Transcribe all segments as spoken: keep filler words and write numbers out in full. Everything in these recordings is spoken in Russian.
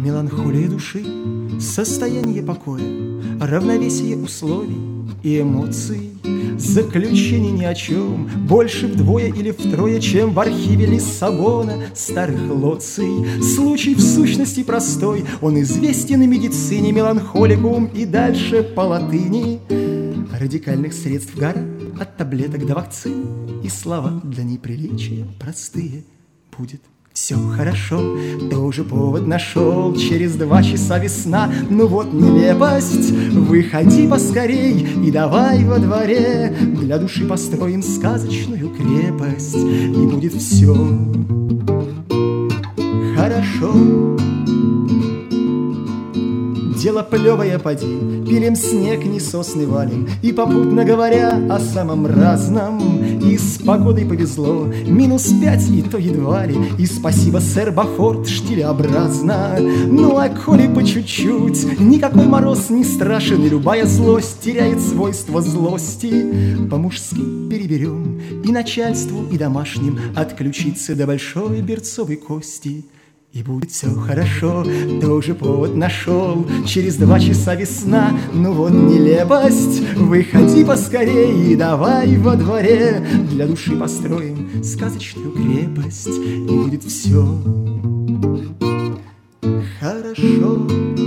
Меланхолия души, состояние покоя, равновесие условий и эмоций, заключение ни о чем, больше вдвое или втрое, чем в архиве Лиссабона старых лоций. Случай в сущности простой, он известен и медицине, меланхоликум и дальше по латыни. Радикальных средств гора, от таблеток до вакцин, и слова для неприличия простые. Будет все хорошо, тоже повод нашел. Через два часа весна, ну вот нелепость. Выходи поскорей и давай во дворе для души построим сказочную крепость, и будет все хорошо. Дело плевое, поди, пилим снег, не сосны валим, и попутно говоря о самом разном. И с погодой повезло, минус пять, и то едва ли. И спасибо, сэр Бафорт, штилеобразно. Ну а коли по чуть-чуть, никакой мороз не страшен, и любая злость теряет свойства злости. По-мужски переберем и начальству, и домашним от ключицы до большой берцовой кости. И будет все хорошо, тоже повод нашел. Через два часа весна, ну вот нелепость. Выходи поскорей и давай во дворе для души построим сказочную крепость, и будет все хорошо.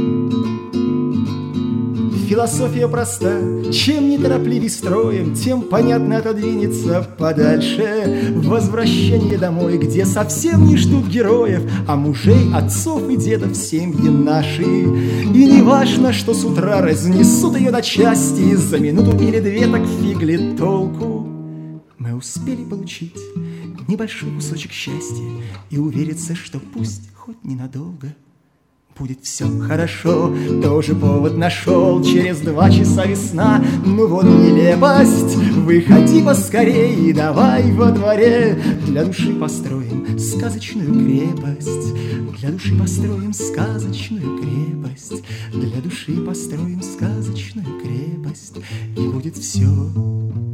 Философия проста, чем неторопливей строим, тем, понятно, отодвинется подальше. Возвращение домой, где совсем не ждут героев, а мужей, отцов и дедов семьи наши. И не важно, что с утра разнесут ее на части, за минуту или две так фиг ли толку. Мы успели получить небольшой кусочек счастья и увериться, что пусть хоть ненадолго будет все хорошо, тоже повод нашел. Через два часа весна, ну вот нелепость. Выходи поскорей и давай во дворе для души построим сказочную крепость. Для души построим сказочную крепость. Для души построим сказочную крепость, и будет все